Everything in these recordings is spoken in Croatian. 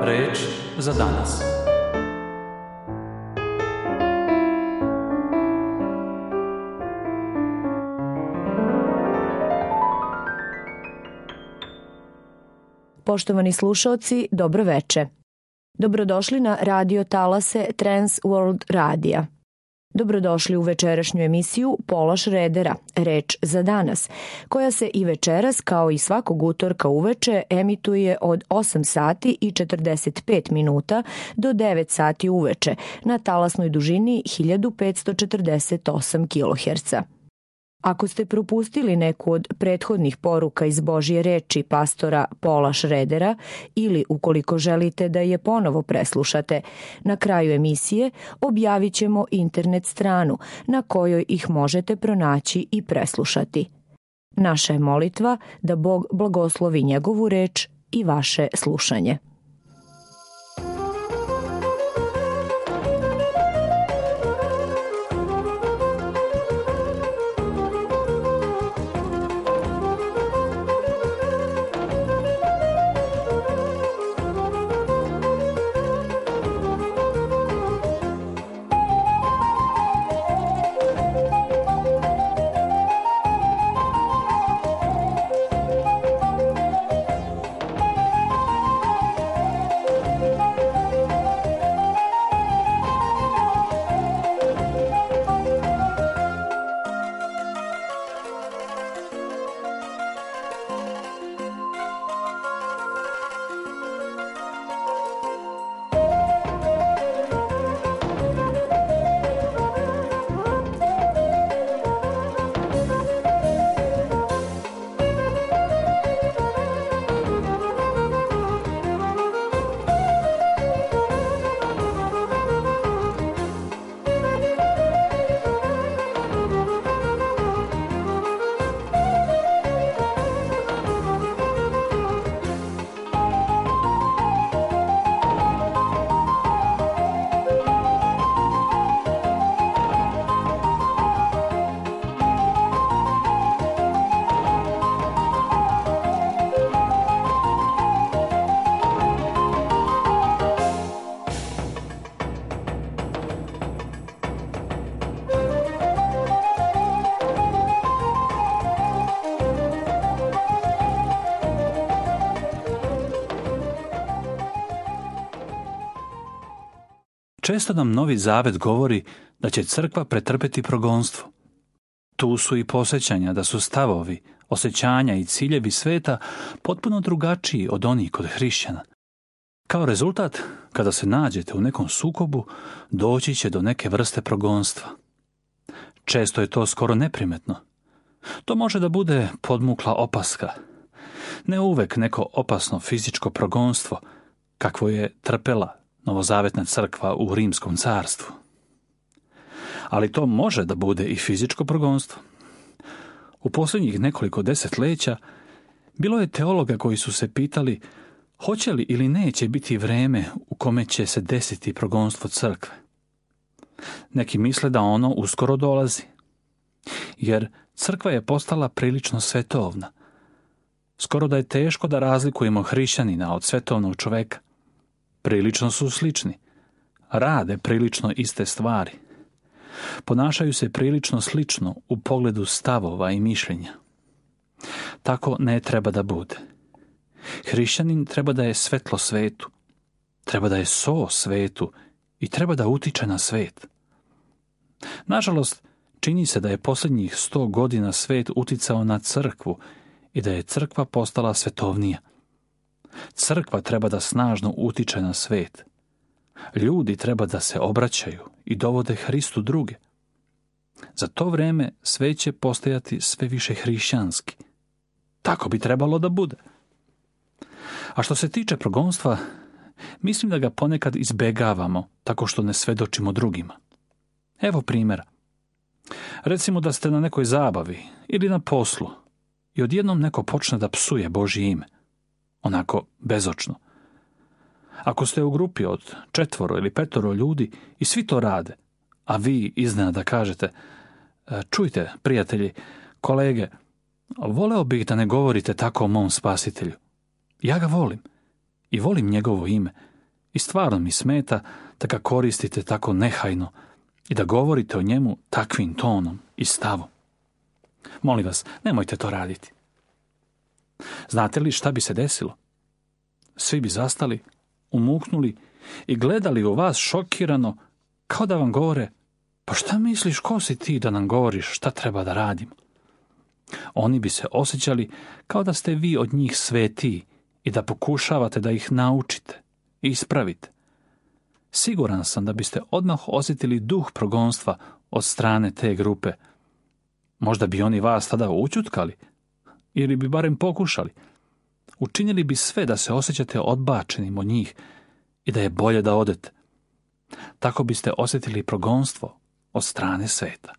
Reč za danas. Poštovani slušaoci, dobro veče. Dobrodošli na radio talase Trans World Radija. Dobrodošli u večerašnju emisiju Pola Šredera, Reč za danas, koja se i večeras, kao i svakog utorka uveče, emituje od 8 sati i 45 minuta do 9 sati uveče na talasnoj dužini 1548 kHz. Ako ste propustili neku od prethodnih poruka iz Božje reči pastora Pola Šredera ili ukoliko želite da je ponovo preslušate, na kraju emisije objavit ćemo internet stranu na kojoj ih možete pronaći i preslušati. Naša je molitva da Bog blagoslovi njegovu reč i vaše slušanje. Često nam Novi Zavet govori da će crkva pretrpeti progonstvo. Tu su i podsjećanja da su stavovi, osjećanja i ciljevi sveta potpuno drugačiji od onih kod hrišćana. Kao rezultat, kada se nađete u nekom sukobu, doći će do neke vrste progonstva. Često je to skoro neprimetno. To može da bude podmukla opaska. Ne uvek neko opasno fizičko progonstvo, kakvo je trpela Novozavetna crkva u Rimskom carstvu. Ali to može da bude i fizičko progonstvo. U posljednjih nekoliko desetljeća bilo je teologa koji su se pitali hoće li ili neće biti vreme u kome će se desiti progonstvo crkve. Neki misle da ono uskoro dolazi, jer crkva je postala prilično svetovna. Skoro da je teško da razlikujemo hrišćanina od svetovnog čoveka. Prilično su slični, rade prilično iste stvari, ponašaju se prilično slično u pogledu stavova i mišljenja. Tako ne treba da bude. Hrišćanin treba da je svetlo svetu, treba da je so svetu i treba da utiče na svet. Nažalost, čini se da je posljednjih 100 godina svet uticao na crkvu i da je crkva postala svetovnija. Crkva treba da snažno utiče na svet. Ljudi treba da se obraćaju i dovode Hristu druge. Za to vreme svet će postajati sve više hrišćanski. Tako bi trebalo da bude. A što se tiče progonstva, mislim da ga ponekad izbegavamo tako što ne svedočimo drugima. Evo primjera. Recimo da ste na nekoj zabavi ili na poslu i odjednom neko počne da psuje Božje ime. Onako bezočno. Ako ste u grupi od 4 ili 5 ljudi i svi to rade, a vi iznenada kažete: čujte, prijatelji, kolege, voleo bih da ne govorite tako o mom spasitelju. Ja ga volim i volim njegovo ime, I stvarno mi smeta da ga koristite tako nehajno i da govorite o njemu takvim tonom i stavom. Molim vas, nemojte to raditi. Znate li šta bi se desilo? Svi bi zastali, umuknuli i gledali u vas šokirano, kao da vam govore: pa šta misliš, ko si ti da nam govoriš šta treba da radimo? Oni bi se osjećali kao da ste vi od njih svetiji i da pokušavate da ih naučite i ispravite. Siguran sam da biste odmah osjetili duh progonstva od strane te grupe. Možda bi oni vas tada ućutkali, ili bi barem pokušali. Učinili bi sve da se osjećate odbačenim od njih i da je bolje da odete. Tako biste osjetili progonstvo od strane sveta.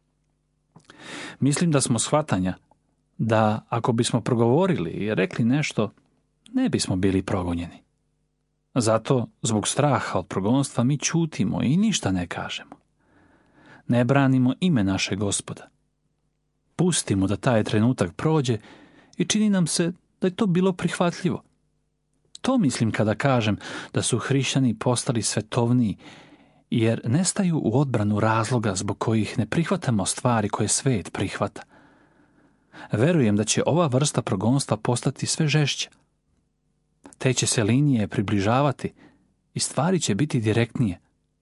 Mislim da smo shvatanja da ako bismo progovorili i rekli nešto, ne bismo bili progonjeni. Zato, zbog straha od progonstva, mi ćutimo i ništa ne kažemo. Ne branimo ime naše Gospoda. Pustimo da taj trenutak prođe i čini nam se da je to bilo prihvatljivo. To mislim kada kažem da su hrišćani postali svetovniji, jer ne staju u odbranu razloga zbog kojih ne prihvatamo stvari koje svet prihvata. Verujem da će ova vrsta progonstva postati sve žešća. Te će se linije približavati i stvari će biti direktnije.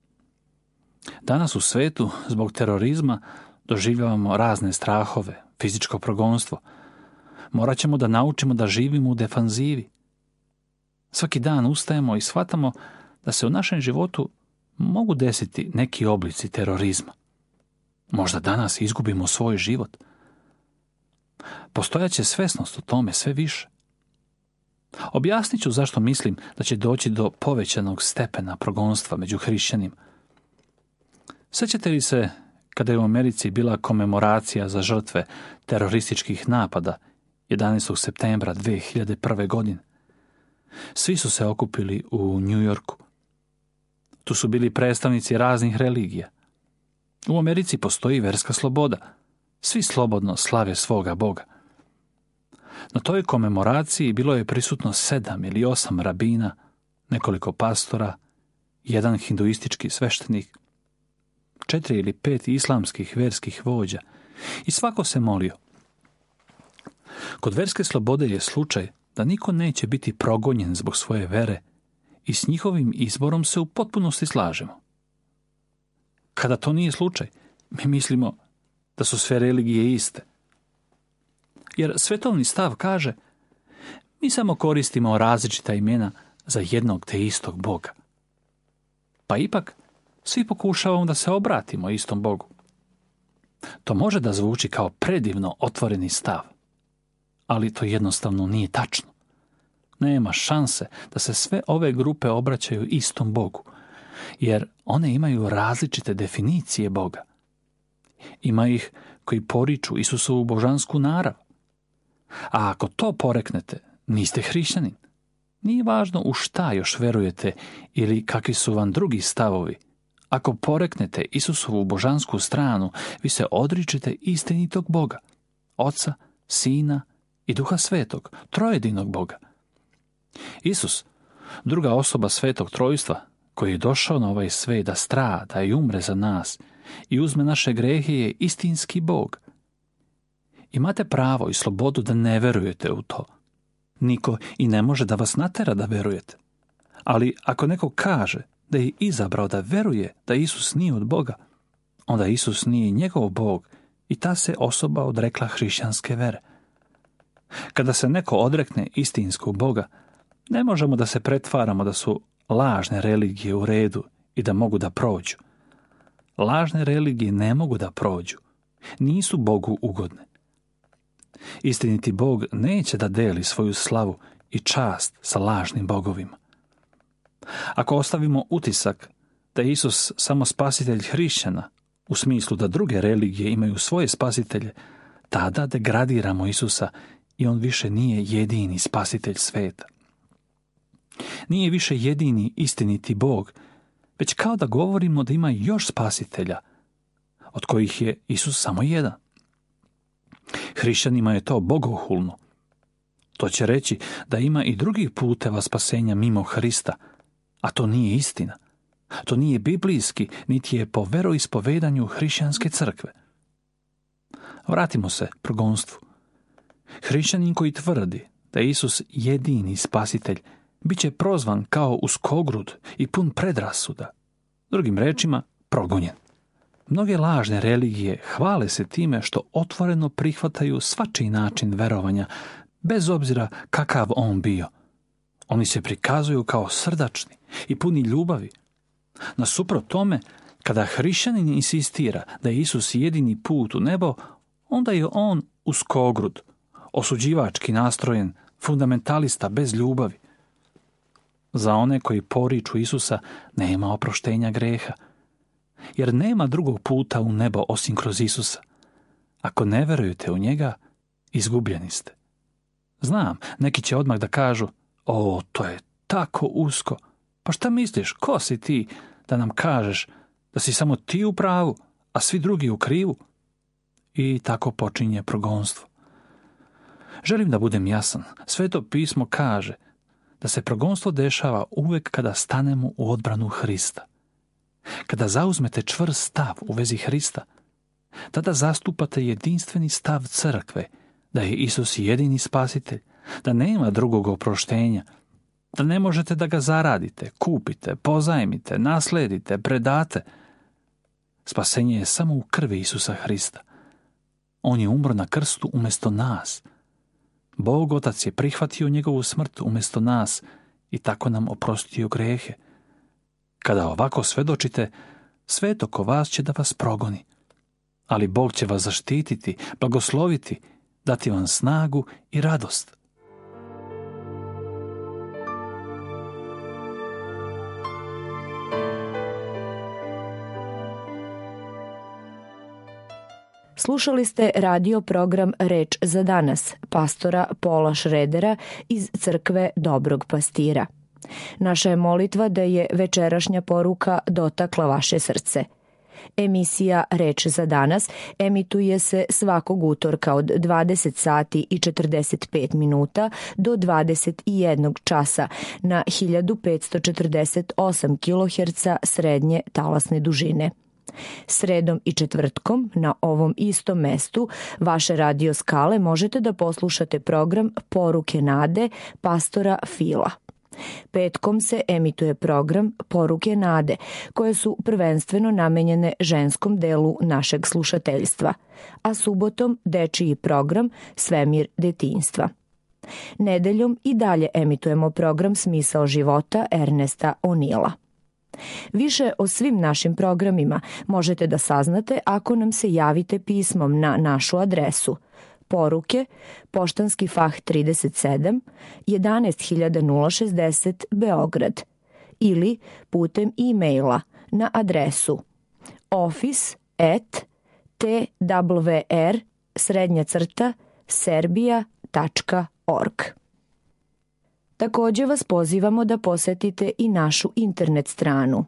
Danas u svetu, zbog terorizma, doživljavamo razne strahove, fizičko progonstvo. Morat ćemo da naučimo da živimo u defanzivi. Svaki dan ustajemo i shvatamo da se u našem životu mogu desiti neki oblici terorizma. Možda danas izgubimo svoj život. Postojaće svesnost o tome sve više. Objasnit ću zašto mislim da će doći do povećanog stepena progonstva među hrišćanima. Sjećate li se kada je u Americi bila komemoracija za žrtve terorističkih napada 11. septembra 2001. godine? Svi su se okupili u New Yorku. Tu su bili predstavnici raznih religija. U Americi postoji verska sloboda. Svi slobodno slave svoga Boga. Na toj komemoraciji bilo je prisutno 7 ili 8 rabina, nekoliko pastora, jedan hinduistički sveštenik, 4 ili 5 islamskih verskih vođa i svako se molio. Kod verske slobode je slučaj da niko neće biti progonjen zbog svoje vere i s njihovim izborom se u potpunosti slažemo. Kada to nije slučaj, mi mislimo da su sve religije iste. Jer svetovni stav kaže: mi samo koristimo različita imena za jednog te istog Boga. Pa ipak, svi pokušavamo da se obratimo istom Bogu. To može da zvuči kao predivno otvoreni stav, ali to jednostavno nije tačno. Nema šanse da se sve ove grupe obraćaju istom Bogu, jer one imaju različite definicije Boga. Ima ih koji poriču Isusovu božansku narav. A ako to poreknete, niste hrišćanin. Nije važno u šta još verujete ili kakvi su vam drugi stavovi. Ako poreknete Isusovu božansku stranu, vi se odričete istinitog Boga, Oca, Sina i Duha Svetog, trojedinog Boga. Isus, druga osoba Svetog Trojstva, koji je došao na ovaj svet da strada i umre za nas i uzme naše grehe, je istinski Bog. Imate pravo i slobodu da ne verujete u to. Niko i ne može da vas natera da verujete. Ali ako neko kaže da je izabrao da veruje da Isus nije od Boga, onda Isus nije njegov Bog i ta se osoba odrekla hrišćanske vere. Kada se neko odrekne istinskog Boga, ne možemo da se pretvaramo da su lažne religije u redu i da mogu da prođu. Lažne religije ne mogu da prođu. Nisu Bogu ugodne. Istiniti Bog neće da deli svoju slavu i čast sa lažnim bogovima. Ako ostavimo utisak da je Isus samo spasitelj hrišćana, u smislu da druge religije imaju svoje spasitelje, tada degradiramo Isusa i on više nije jedini spasitelj sveta. Nije više jedini istiniti Bog, već kao da govorimo da ima još spasitelja, od kojih je Isus samo jedan. Hrišćanima je to bogohulno. To će reći da ima i drugih puteva spasenja mimo Hrista, A to nije istina. To nije biblijski, niti je po veroispovedanju hrišćanske crkve. Vratimo se progonstvu. Hrišćanin koji tvrdi da je Isus jedini spasitelj, bit će prozvan kao uskogrud i pun predrasuda. Drugim rečima, progonjen. Mnoge lažne religije hvale se time što otvoreno prihvataju svačiji način verovanja, bez obzira kakav on bio. Oni se prikazuju kao srdačni i puni ljubavi. Nasuprot tome, kada hrišćanin insistira da je Isus jedini put u nebo, onda je on uskogrud, osuđivački nastrojen, fundamentalista bez ljubavi. Za one koji poriču Isusa nema oproštenja greha, jer nema drugog puta u nebo osim kroz Isusa. Ako ne verujete u njega, izgubljeni ste. Znam, neki će odmah da kažu, o, to je tako usko. Pa šta misliš, ko si ti da nam kažeš da si samo ti u pravu, a svi drugi u krivu? I tako počinje progonstvo. Želim da budem jasan. Sveto pismo kaže da se progonstvo dešava uvek kada stanemo u odbranu Hrista. Kada zauzmete čvrst stav u vezi Hrista, tada zastupate jedinstveni stav crkve, da je Isus jedini spasitelj, da nema drugog oproštenja, da ne možete da ga zaradite, kupite, pozajmite, nasledite, predate. Spasenje je samo u krvi Isusa Hrista. On je umro na krstu umjesto nas. Bog Otac je prihvatio njegovu smrt umjesto nas i tako nam oprostio grehe. Kada ovako svedočite, svet oko vas će da vas progoni. Ali Bog će vas zaštititi, blagosloviti, dati vam snagu i radost. Slušali ste radio program Reč za danas, pastora Paula Schroedera iz crkve Dobrog pastira. Naša je molitva da je večerašnja poruka dotakla vaše srce. Emisija Reč za danas emituje se svakog utorka od 20 sati i 45 minuta do 21 časa na 1548 kHz srednje talasne dužine. Sredom i četvrtkom na ovom istom mestu vaše radio skale možete da poslušate program Poruke nade pastora Fila. Petkom se emituje program Poruke nade, koje su prvenstveno namenjene ženskom delu našeg slušateljstva, a subotom dečiji program Svemir detinjstva. Nedeljom i dalje emitujemo program Smisao života Ernesta O'Neila. Više o svim našim programima možete da saznate ako nam se javite pismom na našu adresu Poruke, Poštanski fah 37, 11060 Beograd ili putem e-maila na adresu office@twr-serbia.org. Također vas pozivamo da posetite i našu internet stranu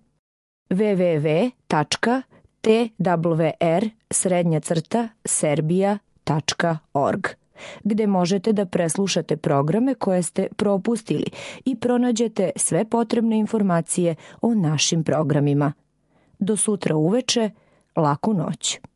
www.twr-serbia.org, gde možete da preslušate programe koje ste propustili i pronađete sve potrebne informacije o našim programima. Do sutra uveče, laku noć.